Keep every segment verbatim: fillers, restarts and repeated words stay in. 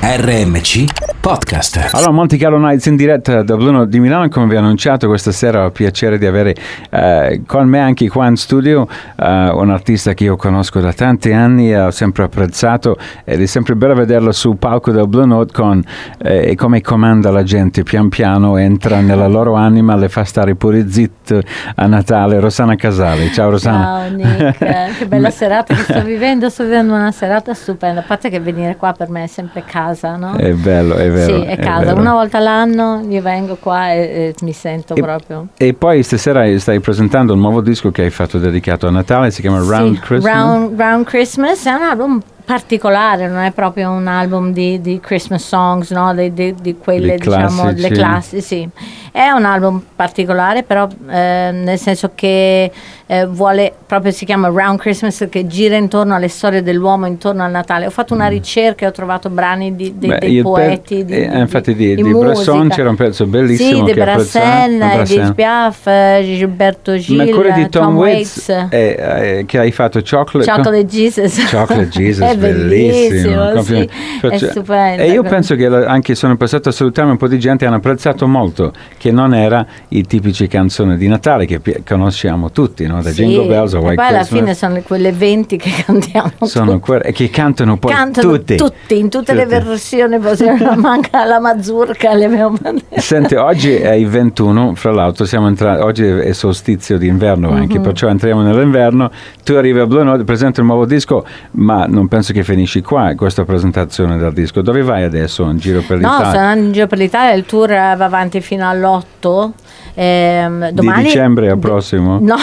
R M C Podcast. Allora, Monte Carlo Nights in diretta da Blue Note di Milano. Come vi ho annunciato, questa sera ho il piacere di avere eh, con me anche qua in studio eh, un artista che io conosco da tanti anni, ho sempre apprezzato, ed è sempre bello vederlo sul palco del Blue Note con eh, come comanda la gente, pian piano entra nella loro anima, le fa stare pure zitte a Natale. Rossana Casali, ciao Rossana. Ciao Nick, che bella serata che sto vivendo, sto vivendo una serata stupenda, a parte che venire qua per me è sempre casa, no? È bello, è vero. Sì, è, è casa, vero. Una volta all'anno io vengo qua e, e mi sento e, proprio. E poi stasera stai presentando un nuovo disco che hai fatto dedicato a Natale, si chiama Round sì, Christmas. Round, Round Christmas è un album particolare, non è proprio un album di, di Christmas songs, no? di, di, di quelle, Le diciamo, classici. le classi, sì. È un album particolare, però eh, nel senso che eh, vuole, proprio si chiama Round Christmas, che gira intorno alle storie dell'uomo, intorno al Natale. Ho fatto una ricerca e ho trovato brani di, di, Beh, dei poeti, pe- di, eh, di, infatti di, di, di di Bresson c'era un pezzo bellissimo, sì, di che Brassens, Edith Piaf, Gilberto Gil, ma quello di Tom, Tom Waits, Waits, eh, eh, che hai fatto Chocolate, Chocolate Jesus. Chocolate Jesus, è bellissimo, bellissimo. sì, è stupendo. E io penso che anche sono passato a salutare un po' di gente, hanno apprezzato molto, che non era i tipici canzoni di Natale che pi- conosciamo tutti, no? Da sì, Jingle Bells a White e poi alla Christmas. fine sono le, quelle venti che cantiamo Sono tutti. que- che cantano poi Cantano tutti. tutti, in tutte Tutti. le versioni possibili, manca la mazurka, le abbiamo... Senti, oggi è il ventuno, fra l'altro siamo entrati, oggi è solstizio d'inverno anche, mm-hmm. perciò entriamo nell'inverno. Tu arrivi a Blue Note, presenti un nuovo disco, ma non penso che finisci qua questa presentazione del disco. Dove vai adesso? In giro per l'Italia? No, sono in giro per l'Italia, il tour va avanti fino all'otto. Ehm, domani... Di dicembre al prossimo? No,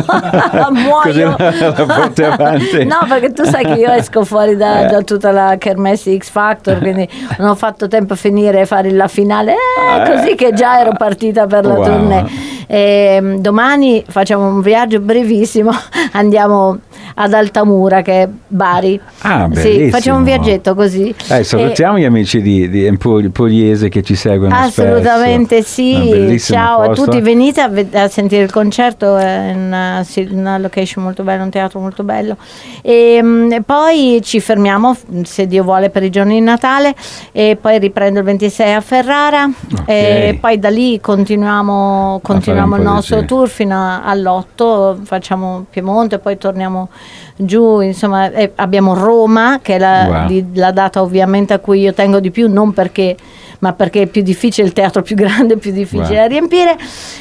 muoio. La porti avanti. No, perché tu sai che io esco fuori da, da tutta la kermesse X Factor, quindi non ho fatto tempo a finire e fare la finale, eh, così che già ero partita per la wow. tournée. E, domani facciamo un viaggio brevissimo, andiamo ad Altamura, che è Bari. Ah, sì, facciamo un viaggetto così. Eh, salutiamo e, gli amici di, di Pugliese che ci seguono assolutamente spesso. Sì, ciao posto. A tutti, venite a, a sentire il concerto, è una, una location molto bella, un teatro molto bello. E, e poi ci fermiamo, se Dio vuole, per i giorni di Natale, e poi riprendo il ventisei a Ferrara, okay. E poi da lì continuiamo, continuiamo il nostro tour fino all'otto, facciamo Piemonte, poi torniamo giù, insomma, eh, abbiamo Roma, che è la, wow. di, la data ovviamente a cui io tengo di più, non perché, ma perché è più difficile, il teatro più grande, più difficile wow. da riempire.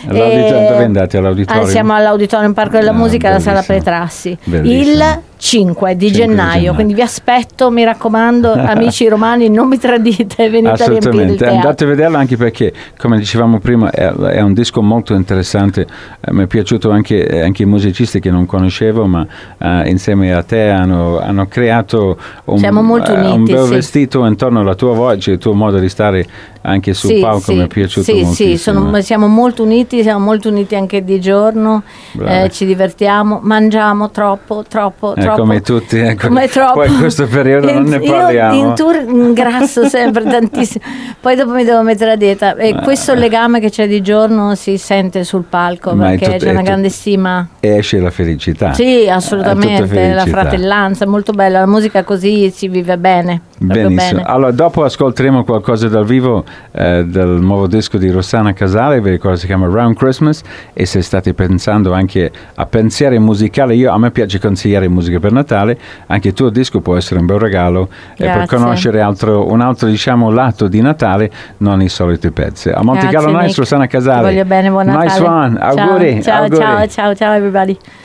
E, dove andate? All'auditorium? Ah, siamo all'Auditorium Parco della ah, Musica, alla Sala Pretrassi, il cinque di gennaio, gennaio, quindi vi aspetto, mi raccomando, amici romani, non mi tradite, venite a riempire il teatro. Andate a vederlo, anche perché, come dicevamo prima, è, è un disco molto interessante. Eh, mi è piaciuto anche, anche i musicisti che non conoscevo, ma eh, insieme a te hanno, hanno creato un, Siamo molto uniti, uh, un bel sì. vestito intorno alla tua voce, il tuo modo di stare anche sul sì, palco, sì, mi è piaciuto sì, moltissimo. Sì, sono, siamo molto uniti, siamo molto uniti anche di giorno, eh, ci divertiamo, mangiamo troppo, troppo, eh, troppo. Come tutti, eh, come troppo. Poi in questo periodo in, non ne parliamo. Io in tour ingrasso sempre tantissimo, poi dopo mi devo mettere a dieta, e ah. questo legame che c'è di giorno si sente sul palco, ma perché tutto, c'è una grande stima. Esce la felicità. Sì, assolutamente, la fratellanza, molto bella, la musica così si vive bene. Benissimo, bene. Allora dopo ascolteremo qualcosa dal vivo eh, del nuovo disco di Rossana Casali, vi ricordo si chiama Round Christmas, e se state pensando anche a pensieri musicali, io a me piace consigliare musica per Natale, anche il tuo disco può essere un bel regalo eh, per conoscere altro, un altro diciamo lato di Natale, non i soliti pezzi. A Monte Carlo Nights, Rossana Casali. Ti voglio bene, buon Natale. Nice one, ciao, auguri. Ciao, auguri. ciao, ciao, ciao everybody.